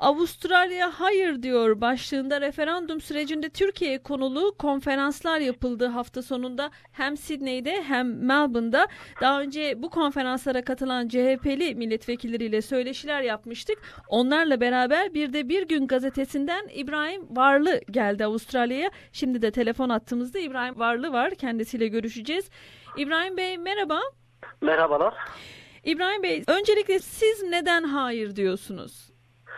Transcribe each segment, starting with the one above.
Avustralya hayır diyor başlığında referandum sürecinde Türkiye konulu konferanslar yapıldı hafta sonunda hem Sydney'de hem Melbourne'da. Daha önce bu konferanslara katılan CHP'li milletvekilleriyle söyleşiler yapmıştık. Onlarla beraber Bir de Bir Gün gazetesinden İbrahim Varlı geldi Avustralya'ya. Şimdi de telefon attığımızda İbrahim Varlı var. Kendisiyle görüşeceğiz. İbrahim Bey merhaba. Merhabalar. İbrahim Bey, öncelikle siz neden hayır diyorsunuz?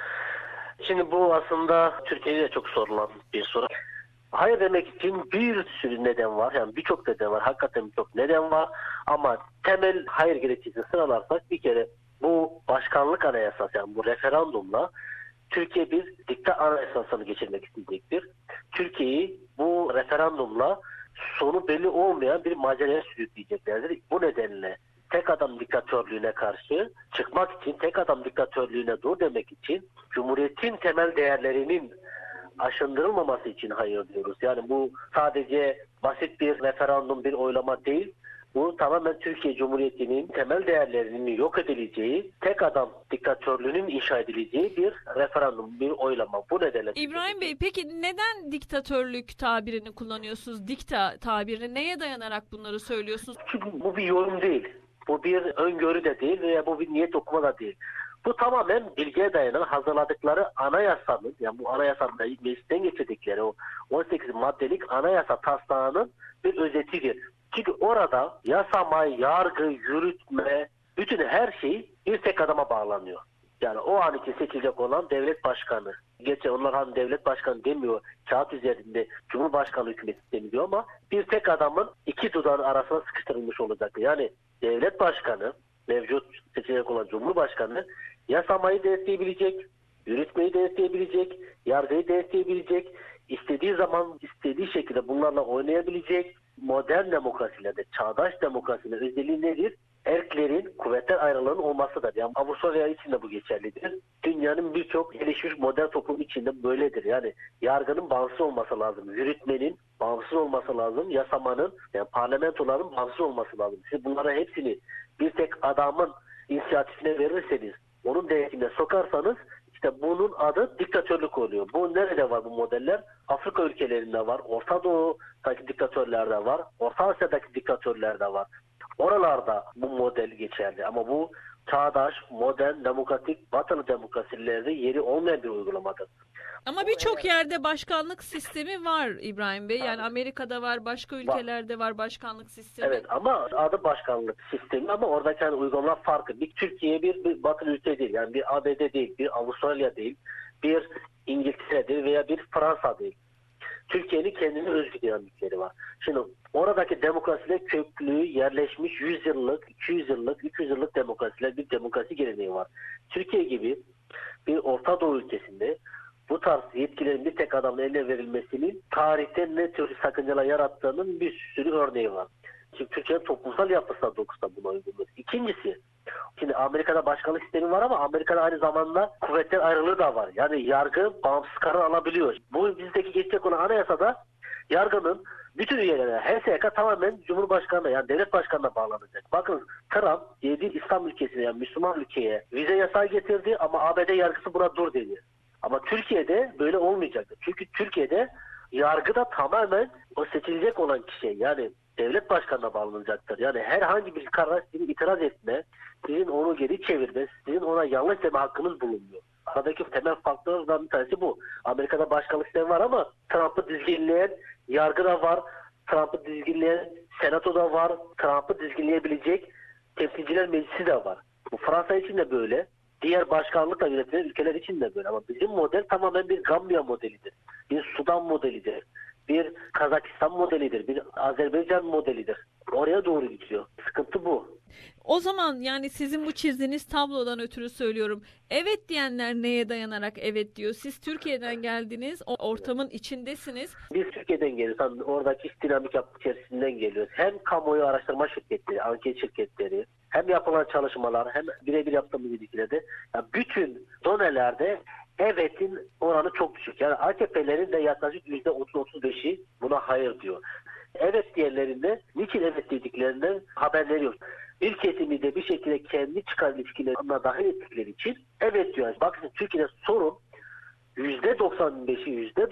Şimdi bu aslında Türkiye'de de çok sorulan bir soru. Hayır demek için bir sürü neden var. Yani birçok neden var. Hakikaten birçok neden var. Ama temel hayır gerekçesini sıralarsak bir kere bu başkanlık anayasası, yani bu referandumla Türkiye bir dikta anayasasını geçirmek isteyecektir. Türkiye'yi bu referandumla sonu belli olmayan bir maceraya sürükleyeceklerdir. Bu nedenle tek adam diktatörlüğüne karşı çıkmak için, tek adam diktatörlüğüne dur demek için, Cumhuriyet'in temel değerlerinin aşındırılmaması için hayır diyoruz. Yani bu sadece basit bir referandum, bir oylama değil. Bu tamamen Türkiye Cumhuriyeti'nin temel değerlerinin yok edileceği, tek adam diktatörlüğünün inşa edileceği bir referandum, bir oylama. Bu nedenle. İbrahim Bey, peki neden diktatörlük tabirini kullanıyorsunuz? Dikta tabirini neye dayanarak bunları söylüyorsunuz? Çünkü bu bir yorum değil. Bu bir öngörü de değil veya bu bir niyet okuma da değil. Bu tamamen bilgiye dayanan hazırladıkları anayasanın, yani bu anayasanın meclisten geçirdikleri o 18 maddelik anayasa taslağının bir özetidir. Çünkü orada yasama, yargı, yürütme, bütün her şey bir tek adama bağlanıyor. Yani o an için seçilecek olan devlet başkanı. Gerçi onlar hani devlet başkanı demiyor, kağıt üzerinde Cumhurbaşkanı hükümeti deniyor ama bir tek adamın iki dudağın arasına sıkıştırılmış olacak. Yani devlet başkanı, mevcut seçilecek olan Cumhurbaşkanı yasamayı denetleyebilecek, yürütmeyi denetleyebilecek, yargıyı denetleyebilecek, istediği zaman istediği şekilde bunlarla oynayabilecek. Modern demokrasilerde, çağdaş demokrasinin özelliği nedir? Erklerin, kuvvetler ayrılığının olmasıdır. Yani Avustralya için de bu geçerlidir. Dünyanın birçok gelişmiş modern toplum içinde böyledir. Yani yargının bağımsız olması lazım. Yürütmenin bağımsız olması lazım. Yasamanın, yani parlamentoların bağımsız olması lazım. Siz bunlara hepsini bir tek adamın inisiyatifine verirseniz, onun denetimine sokarsanız, İşte bunun adı diktatörlük oluyor. Bu nerede var bu modeller? Afrika ülkelerinde var, Orta Doğu'daki diktatörlerde var, Orta Asya'daki diktatörlerde var. Oralarda bu model geçerli ama bu çağdaş, modern, demokratik, batılı demokrasilerde yeri olmayan bir uygulamadır. Ama birçok yerde başkanlık sistemi var İbrahim Bey. Yani Amerika'da var, başka ülkelerde var başkanlık sistemi. Evet ama adı başkanlık sistemi ama oradaki uygulamalar farklı. Bir Türkiye bir batılı ülke değil. Yani bir ABD değil, bir Avustralya değil, bir İngiltere değil veya bir Fransa değil. Türkiye'nin kendine özgü dinamikleri var. Şimdi oradaki demokrasiler köklü, yerleşmiş 100 yıllık, 200 yıllık, 300 yıllık demokrasiler, bir demokrasi geleneği var. Türkiye gibi bir Orta Doğu ülkesinde bu tarz yetkilerin bir tek adamın eline verilmesinin tarihte ne tür sakıncalar yarattığının bir sürü örneği var. Şimdi Türkiye'nin toplumsal yapısına dokusta buna uygundur. İkincisi, şimdi Amerika'da başkanlık sistemi var ama Amerika'da aynı zamanda kuvvetler ayrılığı da var. Yani yargı bağımsız karar alabiliyor. Bu bizdeki geçecek olan anayasada yargının bütün üyelerine, HSYK tamamen Cumhurbaşkanı'na, yani devlet başkanına bağlanacak. Bakın Trump 7 İslam ülkesine, yani Müslüman ülkeye vize yasağı getirdi ama ABD yargısı buna dur dedi. Ama Türkiye'de böyle olmayacaktır. Çünkü Türkiye'de yargıda tamamen o seçilecek olan kişiye, yani devlet başkanına bağlanacaktır. Yani herhangi bir karar sizin itiraz etme, sizin onu geri çevirme, sizin ona yanlış deme hakkınız bulunmuyor. Aradaki temel faktörlerden bir tanesi bu. Amerika'da başkanlık sistemi var ama Trump'ı dizginleyen yargı da var, Trump'ı dizginleyen senato da var, Trump'ı dizginleyebilecek temsilciler meclisi de var. Bu Fransa için de böyle. Diğer başkanlıkla yönetilen ülkeler için de böyle. Ama bizim model tamamen bir Gambiya modelidir. Bir Sudan modelidir. Bir Kazakistan modelidir. Bir Azerbaycan modelidir. Oraya doğru gidiyor. Sıkıntı bu. O zaman yani sizin bu çizdiğiniz tablodan ötürü söylüyorum. Evet diyenler neye dayanarak evet diyor? Siz Türkiye'den geldiniz, o ortamın içindesiniz. Biz Türkiye'den geliyoruz. Yani oradaki dinamik yapı içerisinden geliyoruz. Hem kamuoyu araştırma şirketleri, anket şirketleri, hem yapılan çalışmalar, hem birebir yaptığımız ilişkilerde, yani bütün donelerde evetin oranı çok düşük. Yani AKP'lerin de yaklaşık %30-35'i buna hayır diyor. Evet diyenlerinde niçin evet dediklerinden haberleri yok. Bir kesimi de bir şekilde kendi çıkar ilişkilerine dahil ettikleri için evet diyor. Bakın Türkiye'de sorun %95'i,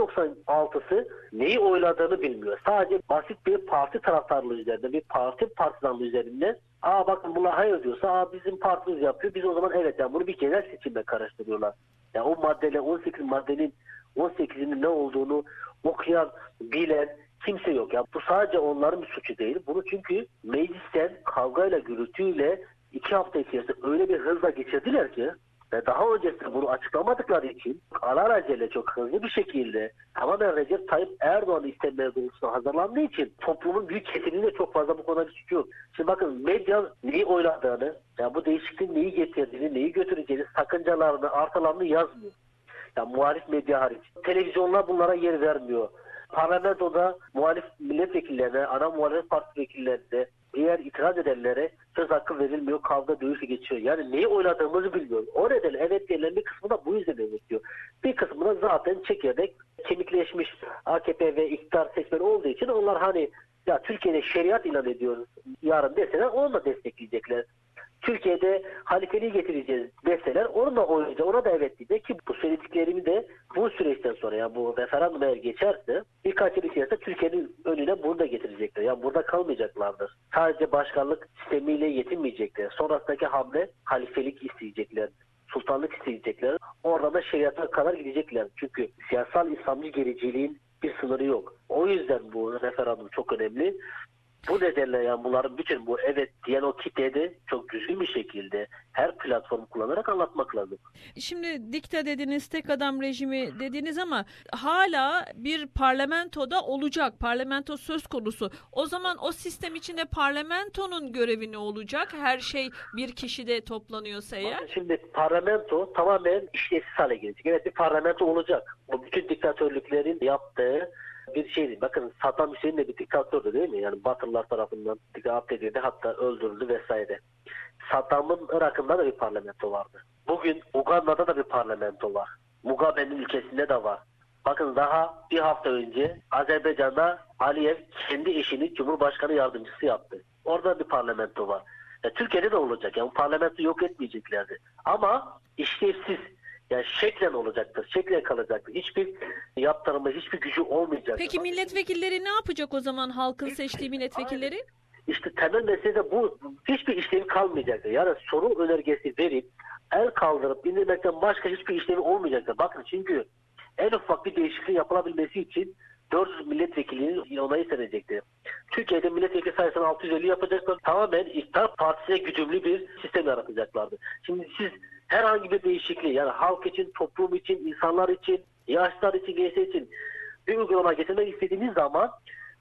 %96'sı neyi oyladığını bilmiyor. Sadece basit bir parti taraftarlığı üzerinde, bir partizanlığı üzerinde bakın bunlar hayır diyorsa bizim partimiz yapıyor. Biz o zaman evet, yani bunu bir genel seçimle karıştırıyorlar. Yani o maddeyle 18 maddenin 18'inin ne olduğunu okuyan, bilen kimse yok. Yani bu sadece onların bir suçu değil. Bunu çünkü meclisten kavgayla, gürültüyle 2 hafta içerisinde öyle bir hızla geçirdiler ki ve daha öncesinde bunu açıklamadıkları için alelacele çok hızlı bir şekilde tamamen Recep Tayyip Erdoğan'ı istemeye doğrultusunda hazırlandığı için toplumun büyük kesiminin de çok fazla bu konuda bir suçu yok. Şimdi bakın, medya neyi oyladığını, yani bu değişikliğin neyi getirdiğini, neyi götüreceğini, sakıncalarını, artılarını yazmıyor. Yani muhalif medya hariç. Televizyonlar bunlara yer vermiyor. Parlamentoda muhalif milletvekillerine, ana muhalefet parti vekillerine, diğer itiraz edenlere söz hakkı verilmiyor, kavga dövüşü geçiyor. Yani neyi oyladığımızı bilmiyoruz. O nedenle evet diyenlerin bir kısmı da bu yüzden evet diyor. Bir kısmı da zaten çekirdek, kemikleşmiş AKP ve iktidar seçmeni olduğu için onlar hani ya Türkiye'de şeriat ilan ediyoruz yarın deseler onu da destekleyecekler. Türkiye'de halifeliği getireceğiz deseler onu da oylayacak, ona da evet diyecek ki bu söylediklerimi de bu süreçten sonra, yani bu referandum eğer geçerse birkaç yıl içerisinde Türkiye'nin önüne bunu da getirecekler. Yani burada kalmayacaklardır. Sadece başkanlık sistemiyle yetinmeyecekler. Sonrasındaki hamle halifelik isteyecekler. Sultanlık isteyecekler. Oradan da şeriata kadar gidecekler. Çünkü siyasal İslamcı gericiliğin bir sınırı yok. O yüzden bu referandum çok önemli. Bu nedenle yani bunların bütün bu evet diyen o kitleye de çok düzgün bir şekilde her platformu kullanarak anlatmak lazım. Şimdi dikta dediniz, tek adam rejimi dediniz ama hala bir parlamentoda olacak. Parlamento söz konusu. O zaman o sistem içinde parlamentonun görevi ne olacak? Her şey bir kişide toplanıyorsa eğer. Şimdi parlamento tamamen işlevsiz hale gelecek. Evet, bir parlamento olacak. O bütün diktatörlüklerin yaptığı bir şeydi. Bakın Saddam Hüseyin de bir diktatördü değil mi? Yani Batılılar tarafından diktat edildi, hatta öldürüldü vesaire. Saddam'ın Irak'ında da bir parlamento vardı. Bugün Uganda'da da bir parlamento var. Mugabe'nin ülkesinde de var. Bakın daha bir hafta önce Azerbaycan'da Aliyev kendi eşini Cumhurbaşkanı yardımcısı yaptı. Orada bir parlamento var. Türkiye'de de olacak. Yani parlamento yok etmeyeceklerdi. Ama işlevsiz. Yani şeklen olacaktır. Şeklen kalacaktır. Hiçbir yaptırımı, hiçbir gücü olmayacaktır. Peki milletvekilleri ne yapacak o zaman, halkın seçtiği milletvekilleri? İşte temel mesele de bu. Hiçbir işlevi kalmayacaktır. Yani sorun önergesi verip el kaldırıp indirmekten başka hiçbir işlevi olmayacaktır. Bakın çünkü en ufak bir değişiklik yapılabilmesi için 400 milletvekilinin onayı istenecektir. Türkiye'de milletvekili sayısını 650 yapacaklar. Tamamen iktidar partisine güdümlü bir sistem yaratacaklardı. Şimdi siz herhangi bir değişikliği, yani halk için, toplum için, insanlar için, yaşlılar için, gençler için bir uygulama getirmek istediğiniz zaman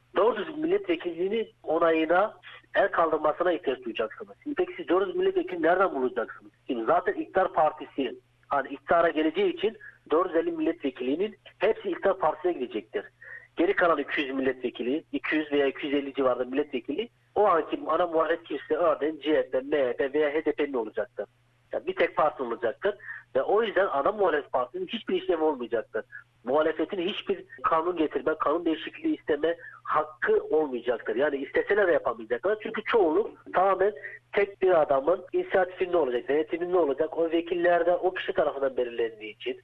400 milletvekilinin onayına, el kaldırmasına ihtiyaç duyacaksınız. Şimdi peki siz 400 milletvekili nereden bulacaksınız? Şimdi zaten iktidar partisi hani iktidara geleceği için 450 milletvekilinin hepsi iktidar partisine gidecektir. Geri kalan 200 milletvekili, 200 veya 250 civarında milletvekili o anki ana muhalefet kimse örneğin CHP, MHP veya HDP'nin olacaktır. Yani bir tek parti olacaktır. Ve o yüzden ana muhalefet partisinin hiçbir işlevi olmayacaktır. Muhalefetin hiçbir kanun getirme, kanun değişikliği isteme hakkı olmayacaktır. Yani isteseler de yapamayacaklar. Çünkü çoğunluk tamamen tek bir adamın inisiyatifinde olacak, denetiminde olacak. O vekiller de o kişi tarafından belirlendiği için.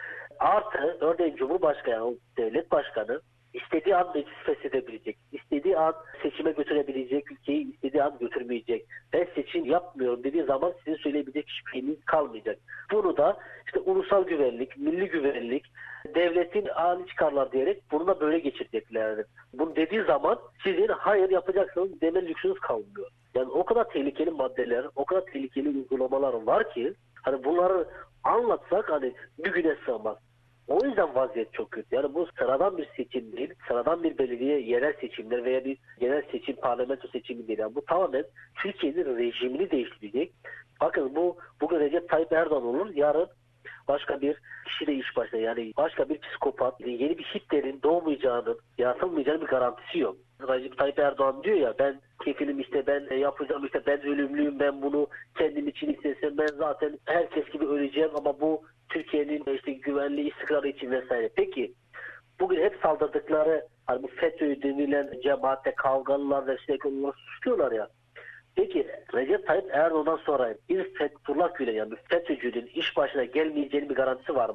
Artı örneğin Cumhurbaşkanı, devlet başkanı istediği an meclis feshedebilecek, istediği an seçime götürebilecek, ülkeyi istediği an götürmeyecek. Ben seçim yapmıyorum dediği zaman sizin söyleyebilecek hiçbir şeyiniz kalmayacak. Bunu da işte ulusal güvenlik, milli güvenlik, devletin ani çıkarlar diyerek bunu da böyle geçireceklerdir. Bunu dediği zaman sizin hayır yapacaksınız deme lüksünüz kalmıyor. Yani o kadar tehlikeli maddeler, o kadar tehlikeli uygulamalar var ki hani bunları anlatsak hani bir güne sığmaz. O yüzden vaziyet çok kötü. Yani bu sıradan bir seçim değil, sıradan bir belediye yerel seçimler veya bir genel seçim, parlamento seçimi değil. Yani bu tamamen Türkiye'nin rejimini değiştirecek. Bakın bugün Recep Tayyip Erdoğan olur, yarın başka bir kişi de iş başına. Yani başka bir psikopat, yeni bir Hitler'in doğmayacağının, yaratılmayacağının bir garantisi yok. Recep Tayyip Erdoğan diyor ya ben kefilim işte ben yapacağım işte ben ölümlüyüm ben bunu kendim için istesem ben zaten herkes gibi öleceğim ama bu Türkiye'nin işte güvenliği istikrarı için vesaire. Peki bugün hep saldırdıkları hani bu FETÖ denilen cemaatte kavgalılar ve sürekli onları suçluyorlar ya. Peki Recep Tayyip Erdoğan'dan sonra bir Fethullah Gülen yani bir FETÖ'cünün iş başına gelmeyeceğinin bir garantisi var mı?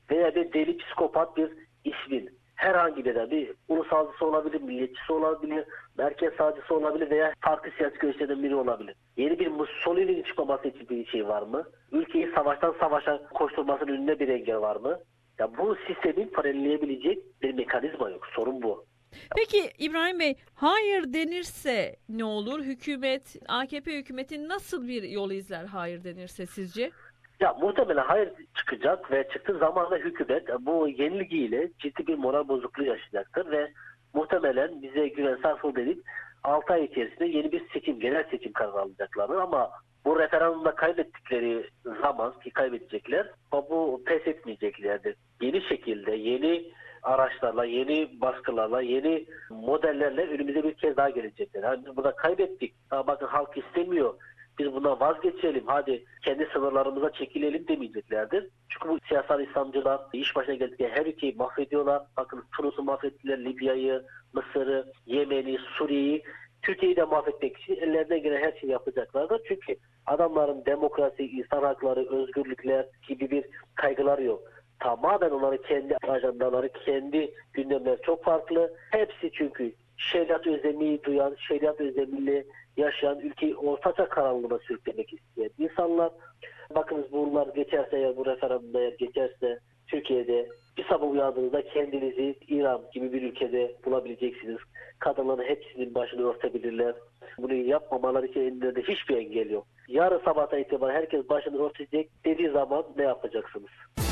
veya bir deli psikopat bir ismin herhangi bir ulusalcısı olabilir, milliyetçisi olabilir, merkez sağcısı olabilir veya farklı siyasi görüşlerden biri olabilir. Yeni bir Mussolini'nin çıkmaması için bir şey var mı? Ülkeyi savaştan savaşa koşturmasının önüne bir engel var mı? Ya bu sistemin frenleyebilecek bir mekanizma yok. Sorun bu. Peki İbrahim Bey, hayır denirse ne olur? AKP hükümeti nasıl bir yol izler hayır denirse sizce? Ya muhtemelen hayır çıkacak ve çıktığı zaman da hükümet bu yenilgiyle ciddi bir moral bozukluğu yaşayacaktır ve muhtemelen bize güven sarfı edip 6 ay içerisinde yeni bir genel seçim kararı alacaklardır ama bu referandumda kaybettikleri zaman ki kaybedecekler ama bu pes etmeyeceklerdir. Yeni şekilde, yeni araçlarla, yeni baskılarla, yeni modellerle önümüze bir kez daha gelecekler. Yani biz burada kaybettik. Ama bakın halk istemiyor. Biz bundan vazgeçelim, hadi kendi sınırlarımıza çekilelim demeyeceklerdir. Çünkü bu siyasal İslamcılar iş başına geldikçe her ülkeyi mahvediyorlar. Bakın Tunus'u mahvettiler, Libya'yı, Mısır'ı, Yemen'i, Suriye'yi. Türkiye'yi de mahvetmek için ellerinden gelen her şeyi yapacaklardır. Çünkü adamların demokrasi, insan hakları, özgürlükler gibi bir kaygıları yok. Tamamen onların kendi ajandaları, kendi gündemleri çok farklı. Hepsi çünkü şeriat özlemi duyan, şeriat özlemiyle yaşayan, ülkeyi ortaçağ karanlığına sürüklemek isteyen insanlar. Bakınız bunlar geçerse, eğer bu referandumda eğer geçerse Türkiye'de bir sabah uyandığınızda kendinizi İran gibi bir ülkede bulabileceksiniz. Kadınların hepsinin başını örtebilirler. Bunu yapmamaları için ellerinde hiçbir engel yok. Yarın sabahtan itibaren herkes başını örtecek dediği zaman ne yapacaksınız?